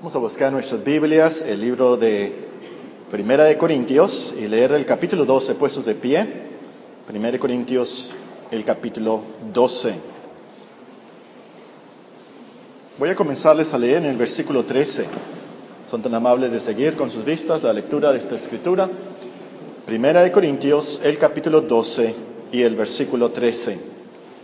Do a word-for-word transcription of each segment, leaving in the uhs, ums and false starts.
Vamos a buscar nuestras Biblias, el libro de Primera de Corintios, y leer el capítulo doce, puestos de pie. Primera de Corintios, el capítulo doce. Voy a comenzarles a leer en el versículo trece. Son tan amables de seguir con sus vistas la lectura de esta escritura. Primera de Corintios, el capítulo doce y el versículo trece.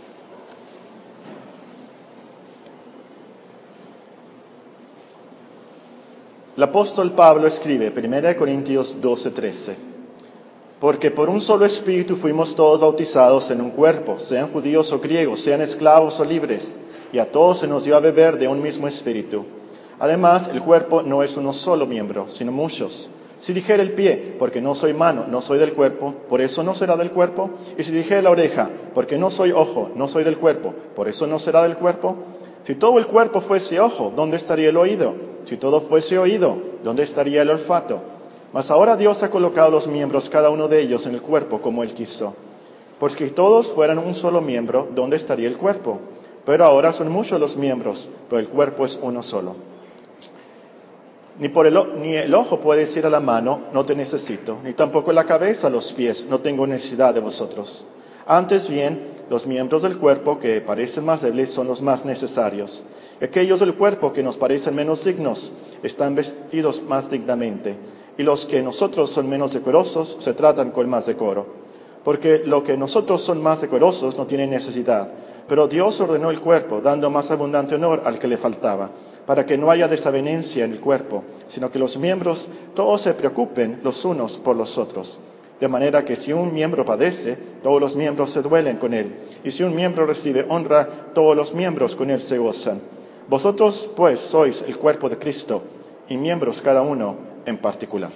El apóstol Pablo escribe, Primera de Corintios doce, trece. Porque por un solo espíritu fuimos todos bautizados en un cuerpo, sean judíos o griegos, sean esclavos o libres, y a todos se nos dio a beber de un mismo espíritu. Además, el cuerpo no es uno solo miembro, sino muchos. Si dijera el pie, porque no soy mano, no soy del cuerpo, por eso no será del cuerpo. Y si dijera la oreja, porque no soy ojo, no soy del cuerpo, por eso no será del cuerpo. Si todo el cuerpo fuese ojo, ¿dónde estaría el oído? Si todo fuese oído, ¿dónde estaría el olfato? Mas ahora Dios ha colocado los miembros, cada uno de ellos, en el cuerpo como Él quiso. Porque si todos fueran un solo miembro, ¿dónde estaría el cuerpo? Pero ahora son muchos los miembros, pero el cuerpo es uno solo. Ni, por el, ni el ojo puede decir a la mano, no te necesito, ni tampoco la cabeza a los pies, no tengo necesidad de vosotros. Antes bien, los miembros del cuerpo que parecen más débiles son los más necesarios. Y aquellos del cuerpo que nos parecen menos dignos están vestidos más dignamente. Y los que nosotros son menos decorosos se tratan con más decoro. Porque lo que nosotros son más decorosos no tienen necesidad. Pero Dios ordenó el cuerpo, dando más abundante honor al que le faltaba, para que no haya desavenencia en el cuerpo, sino que los miembros todos se preocupen los unos por los otros. De manera que si un miembro padece, todos los miembros se duelen con él. Y si un miembro recibe honra, todos los miembros con él se gozan. Vosotros, pues, sois el cuerpo de Cristo, y miembros cada uno en particular.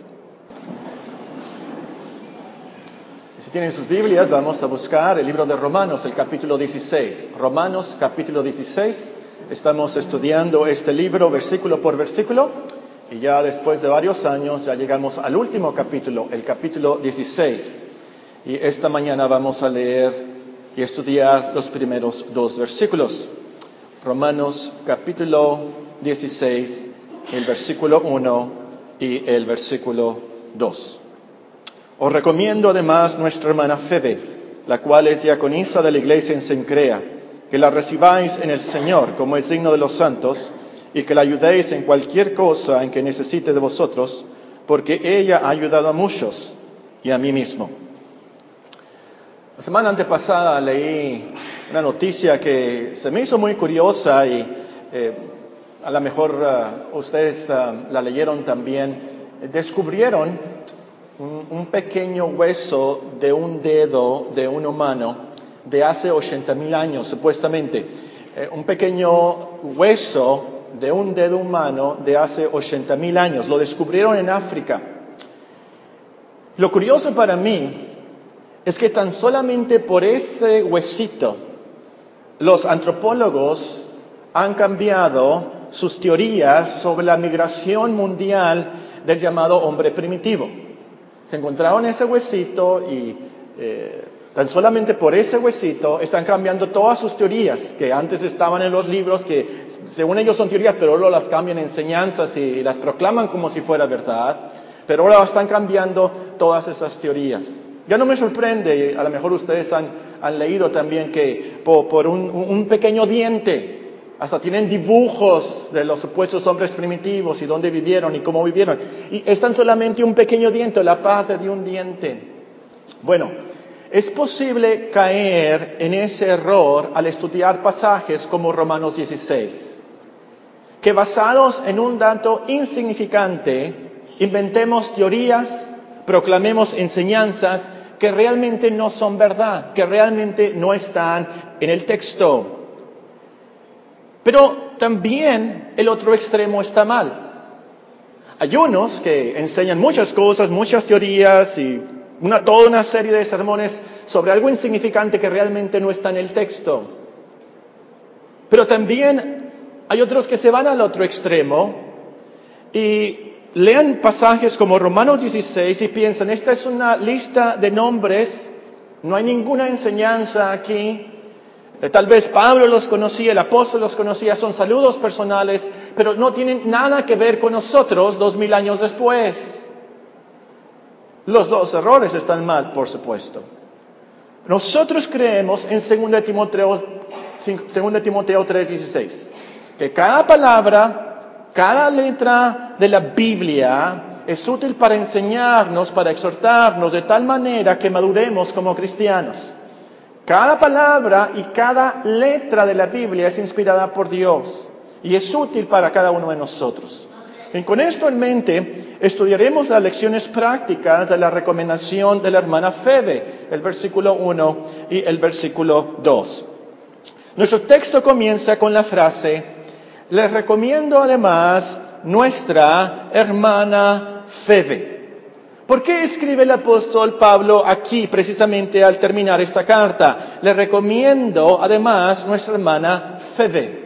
Si tienen sus Biblias, vamos a buscar el libro de Romanos, el capítulo dieciséis. Romanos, capítulo dieciséis. Estamos estudiando este libro versículo por versículo. Y ya después de varios años, ya llegamos al último capítulo, el capítulo dieciséis. Y esta mañana vamos a leer y estudiar los primeros dos versículos. Romanos, capítulo dieciséis, el versículo uno y el versículo dos. Os recomiendo además nuestra hermana Febe, la cual es diaconisa de la iglesia en Cencrea, que la recibáis en el Señor como es digno de los santos, y que la ayudéis en cualquier cosa en que necesite de vosotros, porque ella ha ayudado a muchos y a mí mismo. La semana antepasada leí una noticia que se me hizo muy curiosa y eh, a lo mejor uh, ustedes uh, la leyeron también. Descubrieron un, un pequeño hueso de un dedo de un humano de hace ochenta mil años, supuestamente. Eh, un pequeño hueso de un dedo humano de hace ochenta mil años. Lo descubrieron en África. Lo curioso para mí es que tan solamente por ese huesito, los antropólogos han cambiado sus teorías sobre la migración mundial del llamado hombre primitivo. Se encontraron ese huesito y eh, tan solamente por ese huesito están cambiando todas sus teorías que antes estaban en los libros, que según ellos son teorías, pero ahora las cambian en enseñanzas y las proclaman como si fuera verdad. Pero ahora están cambiando todas esas teorías. Ya no me sorprende, a lo mejor ustedes han, han leído también que por, por un, un pequeño diente, hasta tienen dibujos de los supuestos hombres primitivos y dónde vivieron y cómo vivieron. Y es tan solamente un pequeño diente, la parte de un diente. Bueno, es posible caer en ese error al estudiar pasajes como Romanos dieciséis, que basados en un dato insignificante, inventemos teorías, proclamemos enseñanzas que realmente no son verdad, que realmente no están en el texto. Pero también el otro extremo está mal. Hay unos que enseñan muchas cosas, muchas teorías y una, toda una serie de sermones sobre algo insignificante que realmente no está en el texto. Pero también hay otros que se van al otro extremo y lean pasajes como Romanos dieciséis y piensan, esta es una lista de nombres, no hay ninguna enseñanza aquí. Tal vez Pablo los conocía, el apóstol los conocía, son saludos personales, pero no tienen nada que ver con nosotros dos mil años después. Los dos errores están mal, por supuesto. Nosotros creemos en segunda Timoteo, segunda Timoteo tres dieciséis, que cada palabra, cada letra de la Biblia es útil para enseñarnos, para exhortarnos, de tal manera que maduremos como cristianos. Cada palabra y cada letra de la Biblia es inspirada por Dios y es útil para cada uno de nosotros. Y con esto en mente, estudiaremos las lecciones prácticas de la recomendación de la hermana Febe, el versículo uno y el versículo dos. Nuestro texto comienza con la frase: les recomiendo además nuestra hermana Febe. ¿Por qué escribe el apóstol Pablo aquí, precisamente al terminar esta carta? Le recomiendo además nuestra hermana Febe.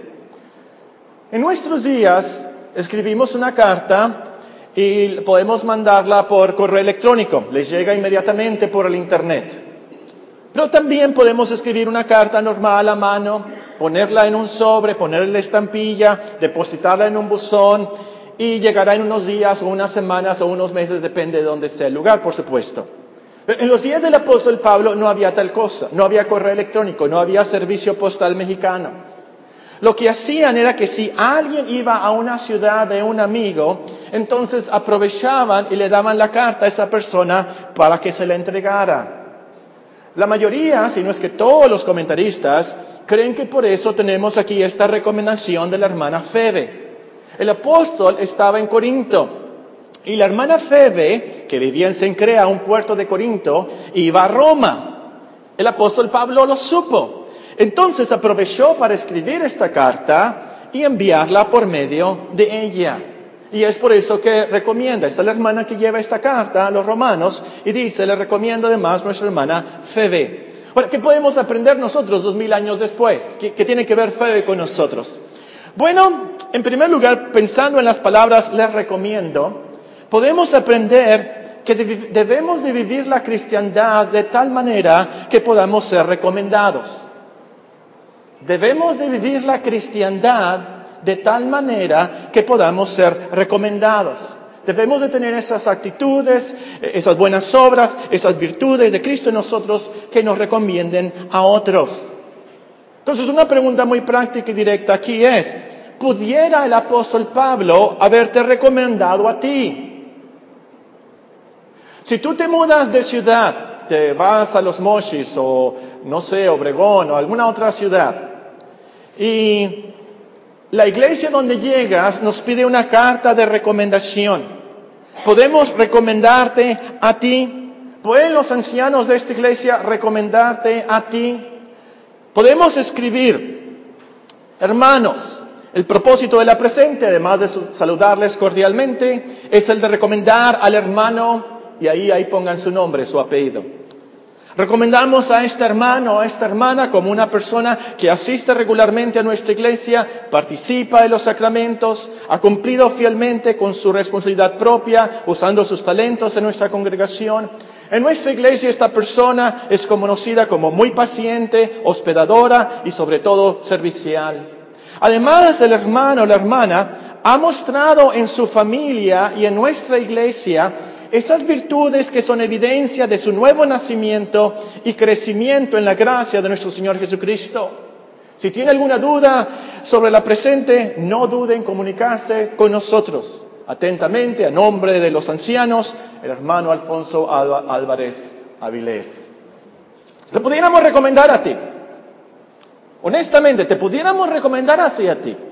En nuestros días escribimos una carta y podemos mandarla por correo electrónico. Les llega inmediatamente por el internet. Pero también podemos escribir una carta normal a mano, ponerla en un sobre, ponerle la estampilla, depositarla en un buzón y llegará en unos días o unas semanas o unos meses, depende de dónde sea el lugar, por supuesto. Pero en los días del apóstol Pablo no había tal cosa, no había correo electrónico, no había servicio postal mexicano. Lo que hacían era que si alguien iba a una ciudad de un amigo, entonces aprovechaban y le daban la carta a esa persona para que se la entregara. La mayoría, si no es que todos los comentaristas, creen que por eso tenemos aquí esta recomendación de la hermana Febe. El apóstol estaba en Corinto y la hermana Febe, que vivía en Cencrea, un puerto de Corinto, iba a Roma. El apóstol Pablo lo supo. Entonces aprovechó para escribir esta carta y enviarla por medio de ella. Y es por eso que recomienda, esta es la hermana que lleva esta carta a los romanos y dice, le recomiendo además nuestra hermana Febe. Bueno, ¿qué podemos aprender nosotros dos mil años después? ¿Qué, qué tiene que ver Febe con nosotros? Bueno, en primer lugar, pensando en las palabras les recomiendo, podemos aprender que debemos de vivir la cristiandad de tal manera que podamos ser recomendados. Debemos de vivir la cristiandad de tal manera que podamos ser recomendados. Debemos de tener esas actitudes, esas buenas obras, esas virtudes de Cristo en nosotros que nos recomienden a otros. Entonces, una pregunta muy práctica y directa aquí es, ¿pudiera el apóstol Pablo haberte recomendado a ti? Si tú te mudas de ciudad, te vas a Los Mochis o, no sé, Obregón o alguna otra ciudad, y la iglesia donde llegas nos pide una carta de recomendación. ¿Podemos recomendarte a ti? ¿Pueden los ancianos de esta iglesia recomendarte a ti? Podemos escribir, hermanos, el propósito de la presente, además de saludarles cordialmente, es el de recomendar al hermano, y ahí, ahí pongan su nombre, su apellido. Recomendamos a este hermano, a esta hermana, como una persona que asiste regularmente a nuestra iglesia, participa de los sacramentos, ha cumplido fielmente con su responsabilidad propia, usando sus talentos en nuestra congregación. En nuestra iglesia esta persona es conocida como muy paciente, hospedadora y sobre todo servicial. Además, el hermano o la hermana ha mostrado en su familia y en nuestra iglesia esas virtudes que son evidencia de su nuevo nacimiento y crecimiento en la gracia de nuestro Señor Jesucristo. Si tiene alguna duda sobre la presente, no dude en comunicarse con nosotros. Atentamente, a nombre de los ancianos, el hermano Alfonso Álvarez Avilés. Te pudiéramos recomendar a ti. Honestamente, te pudiéramos recomendar así a ti.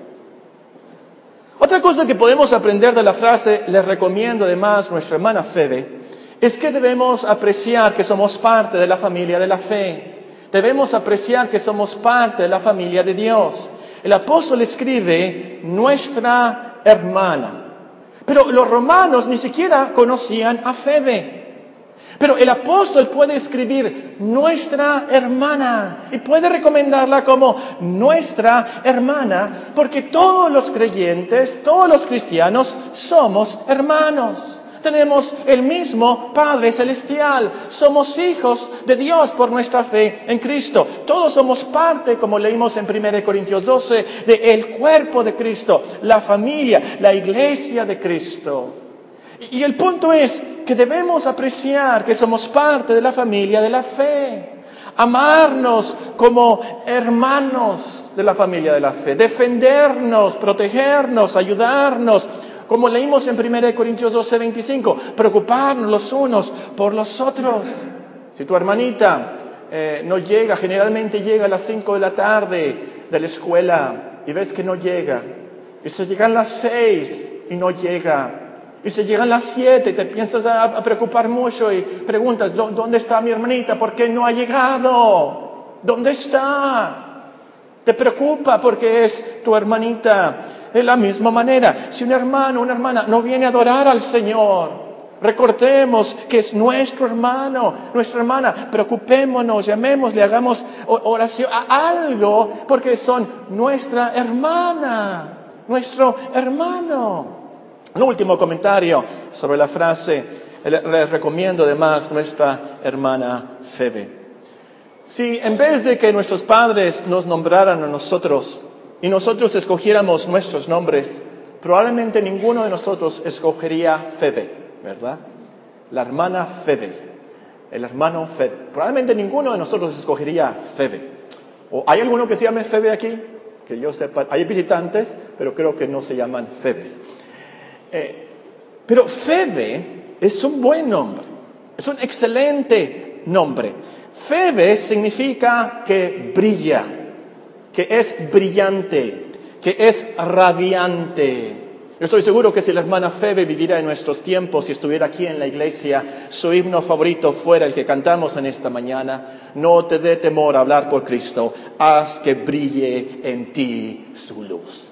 Otra cosa que podemos aprender de la frase, les recomiendo además nuestra hermana Febe, es que debemos apreciar que somos parte de la familia de la fe. Debemos apreciar que somos parte de la familia de Dios. El apóstol escribe, nuestra hermana. Pero los romanos ni siquiera conocían a Febe. Pero el apóstol puede escribir nuestra hermana y puede recomendarla como nuestra hermana, porque todos los creyentes, todos los cristianos somos hermanos. Tenemos el mismo Padre Celestial. Somos hijos de Dios por nuestra fe en Cristo. Todos somos parte, como leímos en primera Corintios doce, del cuerpo de Cristo, la familia, la iglesia de Cristo. Y el punto es que debemos apreciar que somos parte de la familia de la fe. Amarnos como hermanos de la familia de la fe. Defendernos, protegernos, ayudarnos. Como leímos en primera Corintios doce, veinticinco. Preocuparnos los unos por los otros. Si tu hermanita eh, no llega, generalmente llega a las cinco de la tarde de la escuela y ves que no llega. Y se llegan las seis y no llega. Y se llegan las siete y te piensas a, a preocupar mucho y preguntas, ¿dónde está mi hermanita? ¿Por qué no ha llegado? ¿Dónde está? Te preocupa porque es tu hermanita. De la misma manera, si un hermano o una hermana no viene a adorar al Señor, recordemos que es nuestro hermano, nuestra hermana, preocupémonos, llamémosle, hagamos oración a algo, porque son nuestra hermana, nuestro hermano. Un último comentario sobre la frase, les recomiendo además nuestra hermana Febe. Si en vez de que nuestros padres nos nombraran a nosotros y nosotros escogiéramos nuestros nombres, probablemente ninguno de nosotros escogería Febe, ¿verdad? La hermana Febe, el hermano Febe. Probablemente ninguno de nosotros escogería Febe. ¿O hay alguno que se llame Febe aquí? Que yo sepa, hay visitantes, pero creo que no se llaman Febes. Eh, pero Febe es un buen nombre, es un excelente nombre. Febe significa que brilla, que es brillante, que es radiante. Yo estoy seguro que si la hermana Febe viviera en nuestros tiempos y estuviera aquí en la iglesia, su himno favorito fuera el que cantamos en esta mañana: no te dé temor a hablar por Cristo, haz que brille en ti su luz.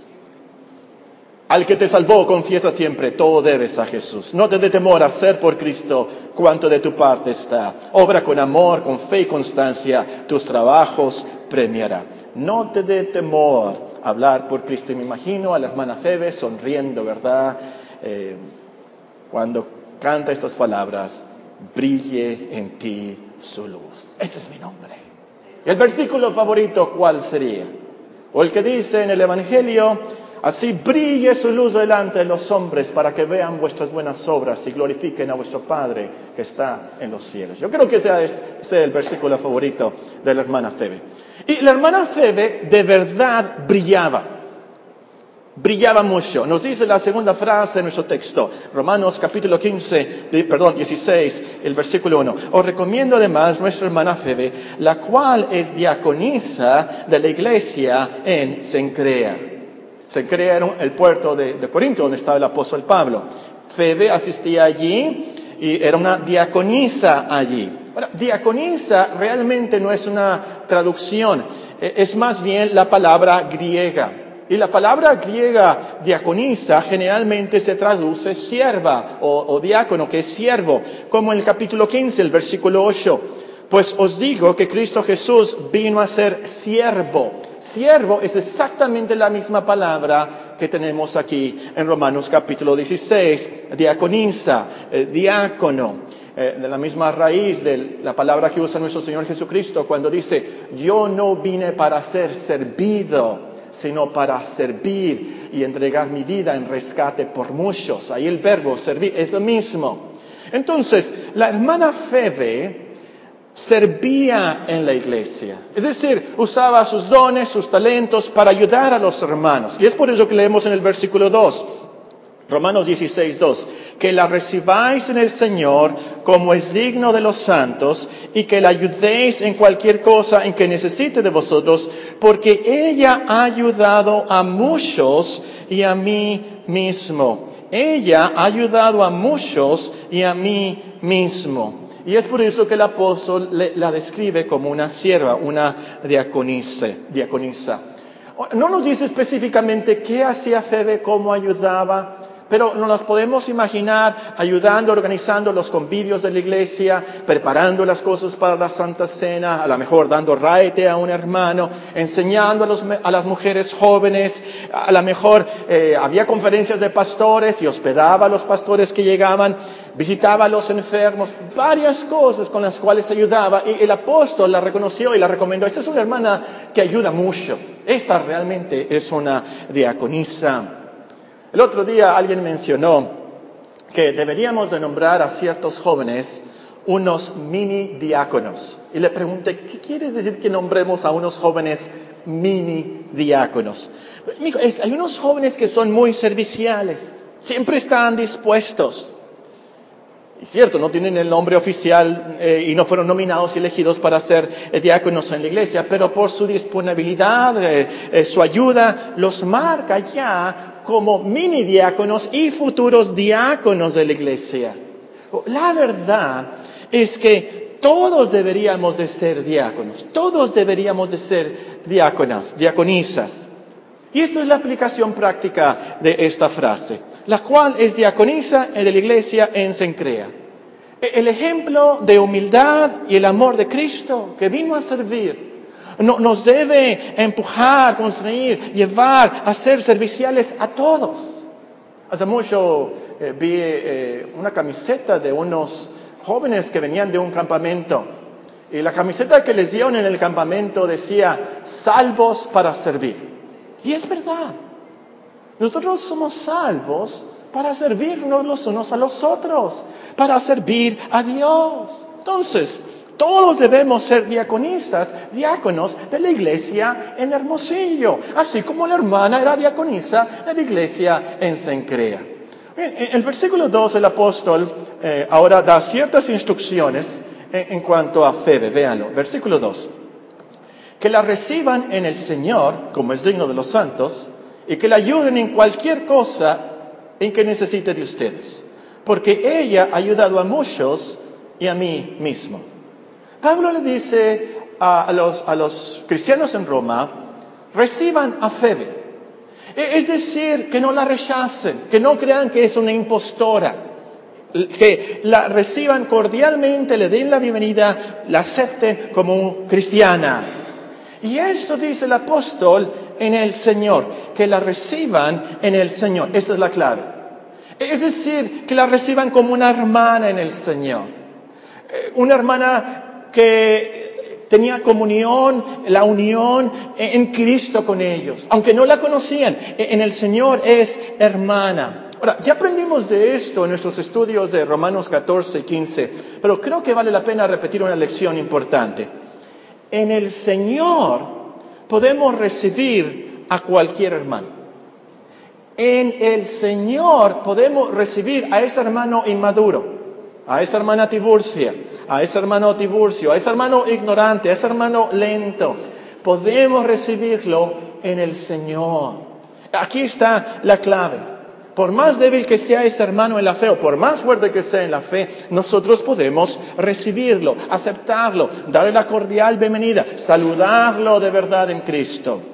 Al que te salvó, confiesa siempre, todo debes a Jesús. No te dé temor a hacer por Cristo cuanto de tu parte está. Obra con amor, con fe y constancia, tus trabajos premiará. No te dé temor a hablar por Cristo. Y me imagino a la hermana Febe sonriendo, ¿verdad? Eh, cuando canta estas palabras: brille en ti su luz. Ese es mi nombre. ¿Y el versículo favorito cuál sería? O el que dice en el Evangelio: así brille su luz delante de los hombres para que vean vuestras buenas obras y glorifiquen a vuestro Padre que está en los cielos. Yo creo que ese es, ese es el versículo favorito de la hermana Febe. Y la hermana Febe de verdad brillaba. Brillaba mucho. Nos dice la segunda frase de nuestro texto, Romanos capítulo quince, perdón, dieciséis, el versículo uno. Os recomiendo además nuestra hermana Febe, la cual es diaconisa de la iglesia en Cencrea. Cencrea era el puerto de, de Corinto, donde estaba el apóstol Pablo. Febe asistía allí y era una diaconisa allí. Bueno, diaconisa realmente no es una traducción, es más bien la palabra griega. Y la palabra griega diaconisa generalmente se traduce sierva o, o diácono, que es siervo, como en el capítulo quince, el versículo ocho. Pues os digo que Cristo Jesús vino a ser siervo. Siervo es exactamente la misma palabra que tenemos aquí en Romanos capítulo dieciséis, diaconisa, eh, diácono, eh, de la misma raíz de la palabra que usa nuestro Señor Jesucristo cuando dice: yo no vine para ser servido, sino para servir y entregar mi vida en rescate por muchos. Ahí el verbo servir es lo mismo. Entonces, la hermana Febe servía en la iglesia, es decir, usaba sus dones, sus talentos para ayudar a los hermanos. Y es por eso que leemos en el versículo dos, Romanos dieciséis, dos, que la recibáis en el Señor como es digno de los santos y que la ayudéis en cualquier cosa en que necesite de vosotros, porque ella ha ayudado a muchos y a mí mismo. Ella ha ayudado a muchos y a mí mismo. Y es por eso que el apóstol le, la describe como una sierva, una diaconisa, diaconisa. No nos dice específicamente qué hacía Febe, cómo ayudaba, pero nos las podemos imaginar ayudando, organizando los convivios de la iglesia, preparando las cosas para la Santa Cena, a lo mejor dando raite a un hermano, enseñando a, los, a las mujeres jóvenes, a lo mejor eh, había conferencias de pastores y hospedaba a los pastores que llegaban. visitaba a los enfermos, varias cosas con las cuales ayudaba. Y el apóstol la reconoció y la recomendó. Esta es una hermana que ayuda mucho. Esta realmente es una diaconisa. El otro día alguien mencionó que deberíamos de nombrar a ciertos jóvenes unos mini diáconos. Y le pregunté, ¿qué quieres decir que nombremos a unos jóvenes mini diáconos? Mijo, es, hay unos jóvenes que son muy serviciales, siempre están dispuestos. Es cierto, no tienen el nombre oficial eh, y no fueron nominados y elegidos para ser eh, diáconos en la iglesia, pero por su disponibilidad, eh, eh, su ayuda, los marca ya como mini diáconos y futuros diáconos de la iglesia. La verdad es que todos deberíamos de ser diáconos, todos deberíamos de ser diáconas, diaconisas. Y esta es la aplicación práctica de esta frase, la cual es diaconisa de la iglesia en Cencrea. El ejemplo de humildad y el amor de Cristo que vino a servir no, nos debe empujar, constrañir, llevar a ser serviciales a todos. Hace mucho eh, vi eh, una camiseta de unos jóvenes que venían de un campamento. Y la camiseta que les dieron en el campamento decía, salvos para servir. Y es verdad. Nosotros somos salvos para servirnos los unos a los otros, para servir a Dios. Entonces, todos debemos ser diaconisas, diáconos de la iglesia en Hermosillo, así como la hermana era diaconisa de la iglesia en Cencrea. En el versículo dos, el apóstol eh, ahora da ciertas instrucciones en, en cuanto a Febe. Véanlo, versículo dos. Que la reciban en el Señor, como es digno de los santos, y que la ayuden en cualquier cosa en que necesite de ustedes, porque ella ha ayudado a muchos y a mí mismo. Pablo le dice a, a, los, a los cristianos en Roma, reciban a Febe. Es decir, que no la rechacen, que no crean que es una impostora, que la reciban cordialmente, le den la bienvenida, la acepten como cristiana. Y esto dice el apóstol en el Señor, que la reciban en el Señor. Esa es la clave. Es decir, que la reciban como una hermana en el Señor. Una hermana que tenía comunión, la unión en Cristo con ellos. Aunque no la conocían, en el Señor es hermana. Ahora, ya aprendimos de esto en nuestros estudios de Romanos catorce y quince, pero creo que vale la pena repetir una lección importante. En el Señor podemos recibir a cualquier hermano. En el Señor podemos recibir a ese hermano inmaduro, a esa hermana Tiburcia, a ese hermano Tiburcio, a ese hermano ignorante, a ese hermano lento. Podemos recibirlo en el Señor. Aquí está la clave. Por más débil que sea ese hermano en la fe, o por más fuerte que sea en la fe, nosotros podemos recibirlo, aceptarlo, darle la cordial bienvenida, saludarlo de verdad en Cristo.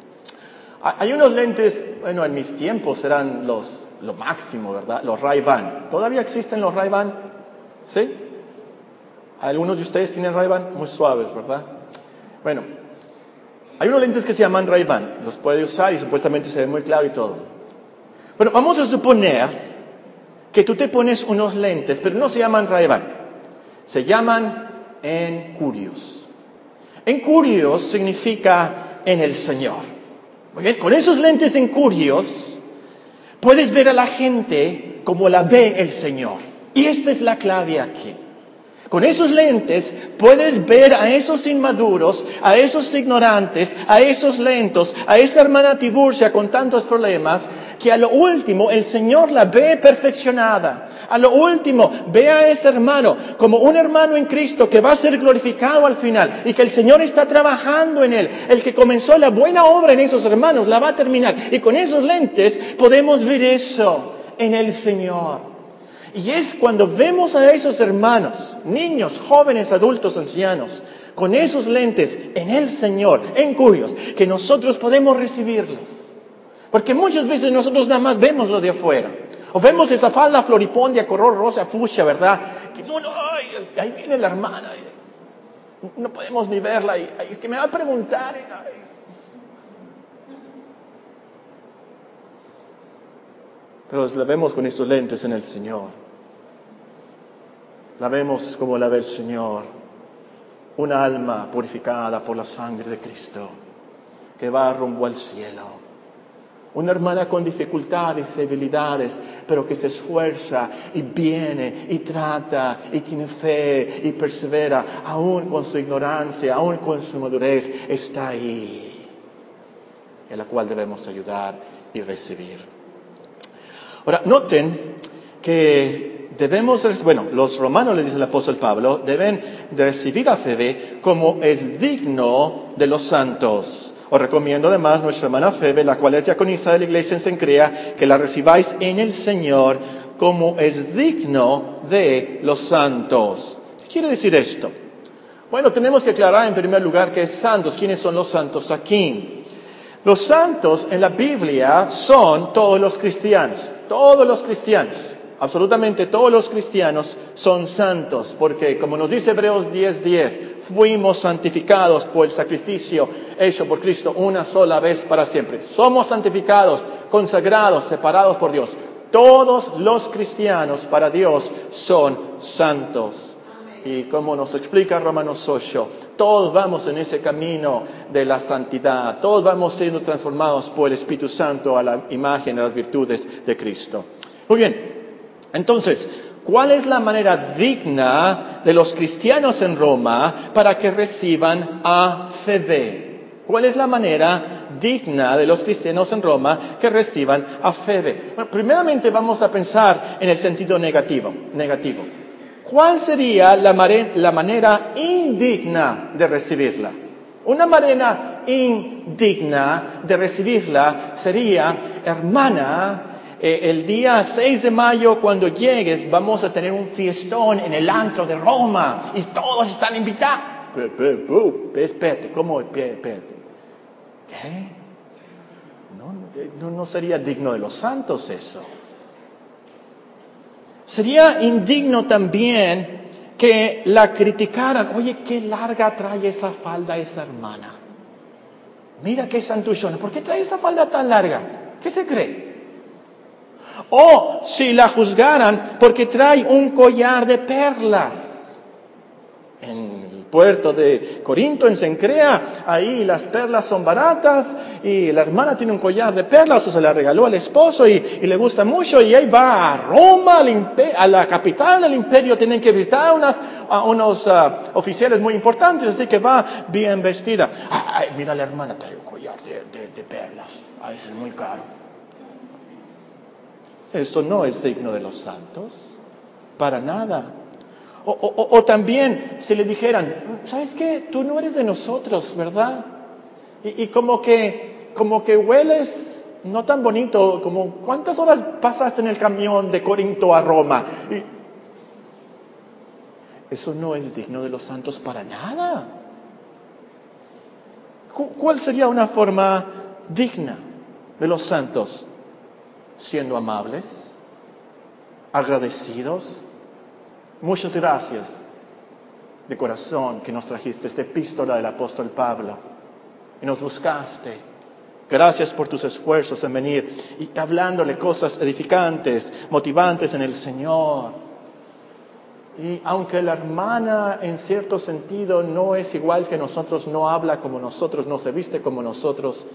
Hay unos lentes, bueno, en mis tiempos eran los, lo máximo, ¿verdad? Los Ray-Ban. ¿Todavía existen los Ray-Ban? ¿Sí? ¿Algunos de ustedes tienen Ray-Ban? Muy suaves, ¿verdad? Bueno, hay unos lentes que se llaman Ray-Ban. Los puede usar y supuestamente se ve muy claro y todo. Bueno, vamos a suponer que tú te pones unos lentes, pero no se llaman Ray-Ban. Se llaman encurios. Encurios significa en el Señor. Muy bien, con esos lentes encurios puedes ver a la gente como la ve el Señor. Y esta es la clave aquí. Con esos lentes puedes ver a esos inmaduros, a esos ignorantes, a esos lentos, a esa hermana Tiburcia con tantos problemas, que a lo último el Señor la ve perfeccionada. A lo último ve a ese hermano como un hermano en Cristo que va a ser glorificado al final y que el Señor está trabajando en él. El que comenzó la buena obra en esos hermanos la va a terminar. Y con esos lentes podemos ver eso en el Señor. Y es cuando vemos a esos hermanos, niños, jóvenes, adultos, ancianos, con esos lentes en el Señor, en curios, que nosotros podemos recibirlos. Porque muchas veces nosotros nada más vemos lo de afuera. O vemos esa falda floripondia, color rosa, fucsia, ¿verdad? Que no, no, ay, ahí viene la hermana. No podemos ni verla. Y, es que me va a preguntar. Ay. Pero la vemos con estos lentes en el Señor. la vemos como la ve el Señor. Una alma purificada por la sangre de Cristo, que va rumbo al cielo. Una hermana con dificultades y debilidades, pero que se esfuerza y viene y trata y tiene fe y persevera, aún con su ignorancia, aún con su madurez, está ahí, en la cual debemos ayudar y recibir. Ahora, noten que debemos, bueno, los romanos, les dice el apóstol Pablo, deben de recibir a Febe como es digno de los santos. Os recomiendo además nuestra hermana Febe, la cual es diaconisa de la iglesia en Cencrea, que la recibáis en el Señor como es digno de los santos. ¿Qué quiere decir esto? Bueno, tenemos que aclarar en primer lugar qué es santos. ¿Quiénes son los santos aquí? Los santos en la Biblia son todos los cristianos, todos los cristianos. Absolutamente todos los cristianos son santos, porque como nos dice Hebreos diez diez, fuimos santificados por el sacrificio hecho por Cristo una sola vez para siempre. Somos santificados, consagrados, separados por Dios. Todos los cristianos para Dios son santos. Y como nos explica Romanos ocho, todos vamos en ese camino de la santidad. Todos vamos siendo transformados por el Espíritu Santo a la imagen de las virtudes de Cristo. Muy bien. Entonces, ¿cuál es la manera digna de los cristianos en Roma para que reciban a Febe? ¿Cuál es la manera digna de los cristianos en Roma que reciban a Febe? Bueno, primeramente vamos a pensar en el sentido negativo. negativo. ¿Cuál sería la, mare- la manera indigna de recibirla? Una manera indigna de recibirla sería, hermana, Eh, el día seis de mayo, cuando llegues, vamos a tener un fiestón en el antro de Roma y todos están invitados. Espérate, ¿cómo? Espérate. ¿Qué? No, no, no sería digno de los santos eso. Sería indigno también que la criticaran. Oye, qué larga trae esa falda esa hermana. Mira qué santullona. ¿Por qué trae esa falda tan larga? ¿Qué se cree? O si la juzgaran porque trae un collar de perlas. En el puerto de Corinto, en Cencrea, ahí las perlas son baratas y la hermana tiene un collar de perlas o se la regaló al esposo y, y le gusta mucho y ahí va a Roma, al imper- a la capital del imperio, tienen que visitar unas, a unos uh, oficiales muy importantes, así que va bien vestida. Ay, mira, la hermana trae un collar de, de, de perlas, ay, es muy caro. Eso no es digno de los santos, para nada. O, o, o también si le dijeran, ¿sabes qué? Tú no eres de nosotros, ¿verdad? Y, y como que, como que hueles no tan bonito, como ¿cuántas horas pasaste en el camión de Corinto a Roma? Y eso no es digno de los santos para nada. ¿Cuál sería una forma digna de los santos? Siendo amables, agradecidos. Muchas gracias de corazón que nos trajiste esta epístola del apóstol Pablo y nos buscaste. Gracias por tus esfuerzos en venir y hablándole cosas edificantes, motivantes en el Señor. Y aunque la hermana en cierto sentido no es igual que nosotros, no habla como nosotros, no se viste como nosotros,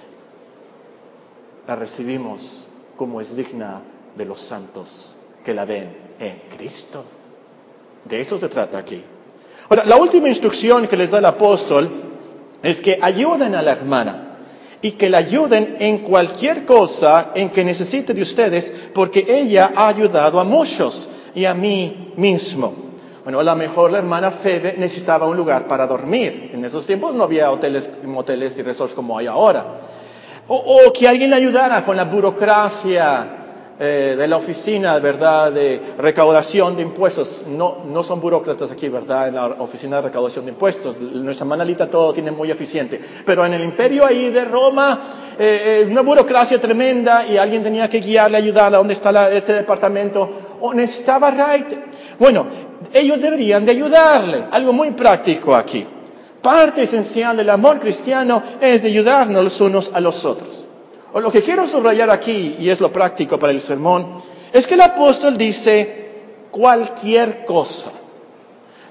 la recibimos como es digna de los santos que la ven en Cristo. De eso se trata aquí. Ahora, la última instrucción que les da el apóstol es que ayuden a la hermana y que la ayuden en cualquier cosa en que necesite de ustedes, porque ella ha ayudado a muchos y a mí mismo. Bueno, a lo mejor la hermana Febe necesitaba un lugar para dormir. En esos tiempos no había hoteles, moteles y resorts como hay ahora. O, o que alguien le ayudara con la burocracia eh, de la oficina, ¿verdad?, de recaudación de impuestos. No, no son burócratas aquí, ¿verdad?, en la oficina de recaudación de impuestos. Nuestra manalita todo tiene muy eficiente. Pero en el imperio ahí de Roma, eh, una burocracia tremenda y alguien tenía que guiarle, ayudarle a dónde está la, ese departamento. O necesitaba right. Bueno, ellos deberían de ayudarle. Algo muy práctico aquí. Parte esencial del amor cristiano es de ayudarnos los unos a los otros. O lo que quiero subrayar aquí, y es lo práctico para el sermón, es que el apóstol dice cualquier cosa.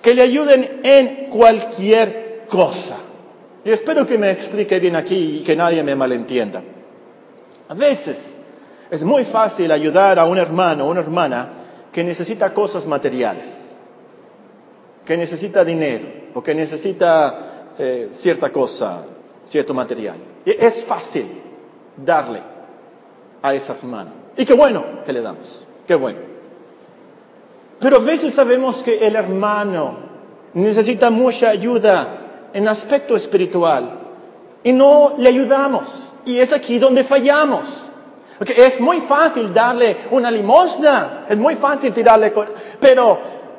que le ayuden en cualquier cosa. Y espero que me explique bien aquí y que nadie me malentienda. A veces es muy fácil ayudar a un hermano o una hermana que necesita cosas materiales, que necesita dinero o que necesita eh, cierta cosa, cierto material. Y es fácil darle a esa hermana. Y qué bueno que le damos, qué bueno. Pero a veces sabemos que el hermano necesita mucha ayuda en aspecto espiritual y no le ayudamos. Y es aquí donde fallamos. Porque es muy fácil darle una limosna, es muy fácil tirarle, pero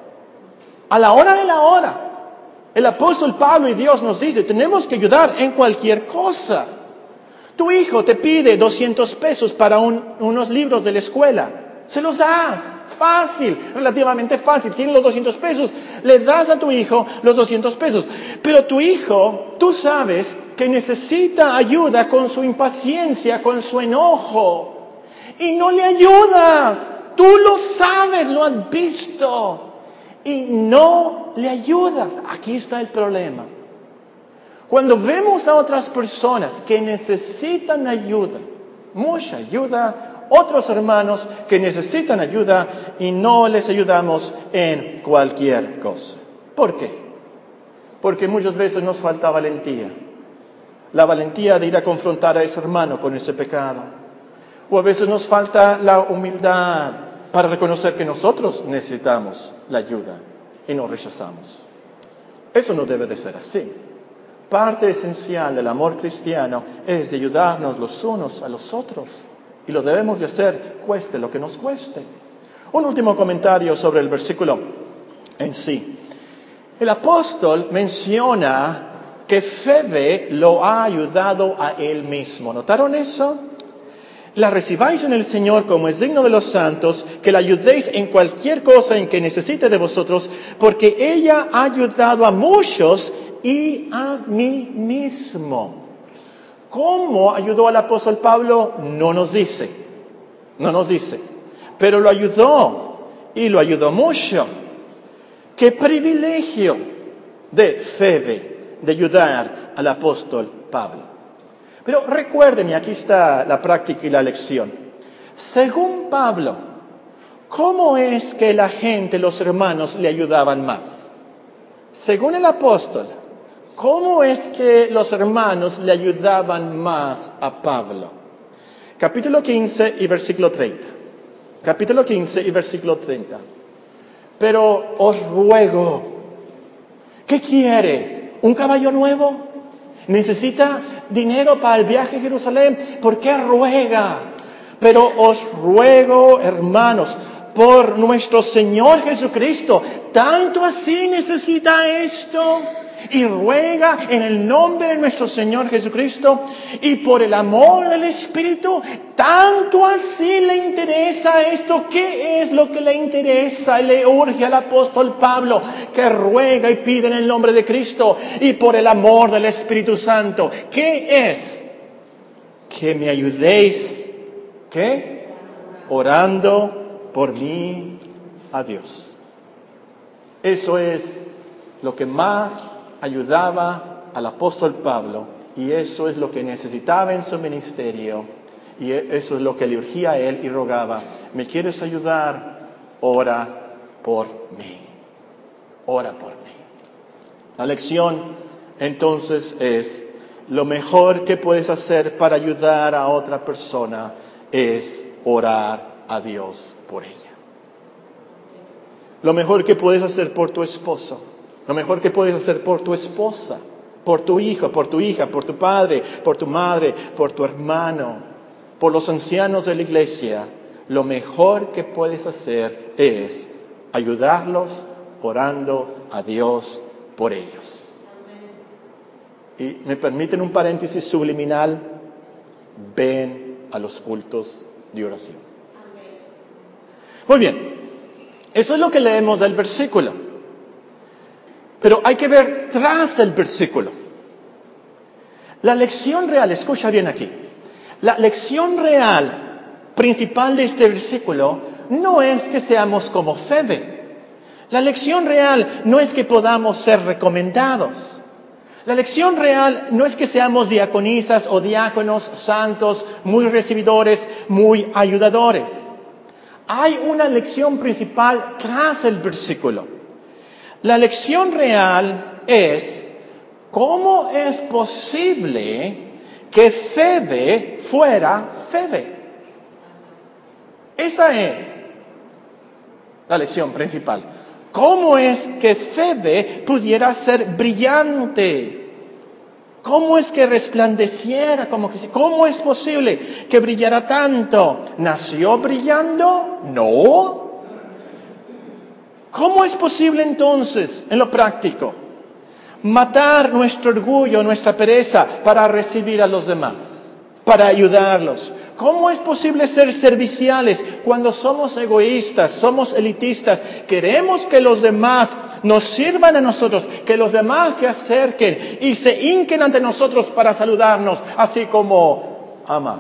a la hora de la hora, el apóstol Pablo y Dios nos dice, tenemos que ayudar en cualquier cosa. Tu hijo te pide doscientos pesos para un, unos libros de la escuela, se los das, fácil, relativamente fácil, tienes los doscientos pesos, le das a tu hijo los doscientos pesos, pero tu hijo, tú sabes que necesita ayuda con su impaciencia, con su enojo, y no le ayudas, tú lo sabes, lo has visto, y no le ayudas. Aquí está el problema. Cuando vemos a otras personas que necesitan ayuda, mucha ayuda, otros hermanos que necesitan ayuda y no les ayudamos en cualquier cosa. ¿Por qué? Porque muchas veces nos falta valentía. La valentía de ir a confrontar a ese hermano con ese pecado. O a veces nos falta la humildad para reconocer que nosotros necesitamos la ayuda y no rechazamos. Eso no debe de ser así. Parte esencial del amor cristiano es de ayudarnos los unos a los otros. Y lo debemos de hacer, cueste lo que nos cueste. Un último comentario sobre el versículo en sí. El apóstol menciona que Febe lo ha ayudado a él mismo. ¿Notaron eso? La recibáis en el Señor como es digno de los santos, que la ayudéis en cualquier cosa en que necesite de vosotros, porque ella ha ayudado a muchos y a mí mismo. ¿Cómo ayudó al apóstol Pablo? No nos dice, no nos dice, pero lo ayudó y lo ayudó mucho. ¡Qué privilegio de Febe de ayudar al apóstol Pablo! Pero recuerden, y aquí está la práctica y la lección. Según Pablo, ¿cómo es que la gente, los hermanos, le ayudaban más? Según el apóstol, ¿cómo es que los hermanos le ayudaban más a Pablo? Capítulo quince y versículo treinta. Capítulo quince y versículo treinta. Pero os ruego, ¿qué quiere? ¿Un caballo nuevo? ¿Necesita dinero para el viaje a Jerusalén? ¿Por qué ruega? Pero os ruego, hermanos, por nuestro Señor Jesucristo, tanto así necesita esto, y ruega en el nombre de nuestro Señor Jesucristo, y por el amor del Espíritu, tanto así le interesa esto. ¿Qué es lo que le interesa? Y le urge al apóstol Pablo, que ruega y pide en el nombre de Cristo, y por el amor del Espíritu Santo. ¿Qué es? Que me ayudéis, ¿qué? Orando por mí a Dios. Eso es lo que más ayudaba al apóstol Pablo, y eso es lo que necesitaba en su ministerio, y eso es lo que le urgía a él y rogaba: ¿me quieres ayudar? Ora por mí. Ora por mí. La lección entonces es: lo mejor que puedes hacer para ayudar a otra persona es orar a Dios por ella. Lo mejor que puedes hacer por tu esposo, lo mejor que puedes hacer por tu esposa, por tu hijo, por tu hija, por tu padre, por tu madre, por tu hermano, por los ancianos de la iglesia, lo mejor que puedes hacer es ayudarlos orando a Dios por ellos. Y me permiten un paréntesis subliminal: ven a los cultos de oración. Muy bien, eso es lo que leemos del versículo. Pero hay que ver tras el versículo. La lección real, escucha bien aquí, la lección real principal de este versículo no es que seamos como Febe, La lección real no es que podamos ser recomendados. La lección real no es que seamos diaconisas o diáconos santos, muy recibidores, muy ayudadores. Hay una lección principal tras el versículo. La lección real es: ¿cómo es posible que Febe fuera Febe? Esa es la lección principal. ¿Cómo es que Febe pudiera ser brillante? ¿Cómo es que resplandeciera? Como que, ¿cómo es posible que brillara tanto? ¿Nació brillando? No. ¿Cómo es posible entonces, en lo práctico, matar nuestro orgullo, nuestra pereza, para recibir a los demás, para ayudarlos? ¿Cómo es posible ser serviciales cuando somos egoístas, somos elitistas? Queremos que los demás nos sirvan a nosotros, que los demás se acerquen y se hinquen ante nosotros para saludarnos, así como ama.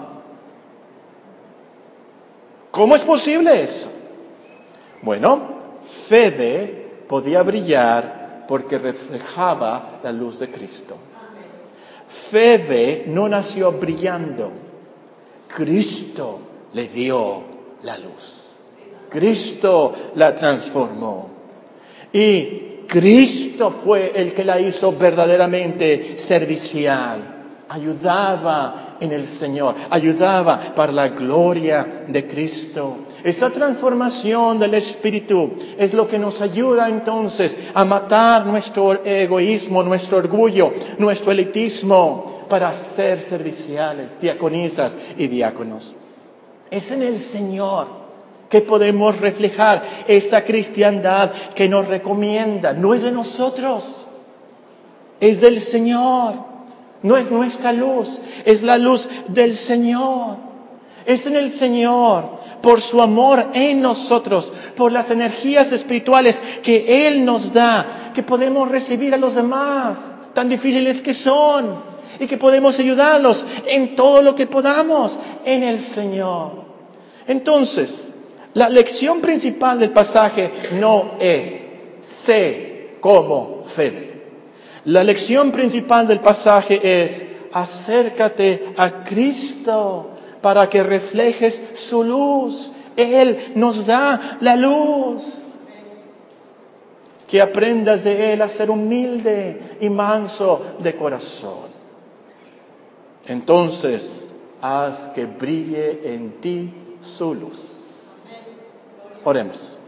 ¿Cómo es posible eso? Bueno, Febe podía brillar porque reflejaba la luz de Cristo. Febe no nació brillando. Cristo le dio la luz. Cristo la transformó. Y Cristo fue el que la hizo verdaderamente servicial. Ayudaba en el Señor, ayudaba para la gloria de Cristo. Esa transformación del Espíritu es lo que nos ayuda entonces a matar nuestro egoísmo, nuestro orgullo, nuestro elitismo, para ser serviciales, diaconisas y diáconos. Es en el Señor que podemos reflejar esa cristiandad que nos recomienda. No es de nosotros, es del Señor. No es nuestra luz, es la luz del Señor. Es en el Señor, por su amor en nosotros, por las energías espirituales que Él nos da, que podemos recibir a los demás, tan difíciles que son, y que podemos ayudarlos en todo lo que podamos en el Señor. Entonces, la lección principal del pasaje no es sé como Febe. La lección principal del pasaje es: acércate a Cristo para que reflejes su luz. Él nos da la luz. Que aprendas de Él a ser humilde y manso de corazón. Entonces, haz que brille en ti su luz. Oremos.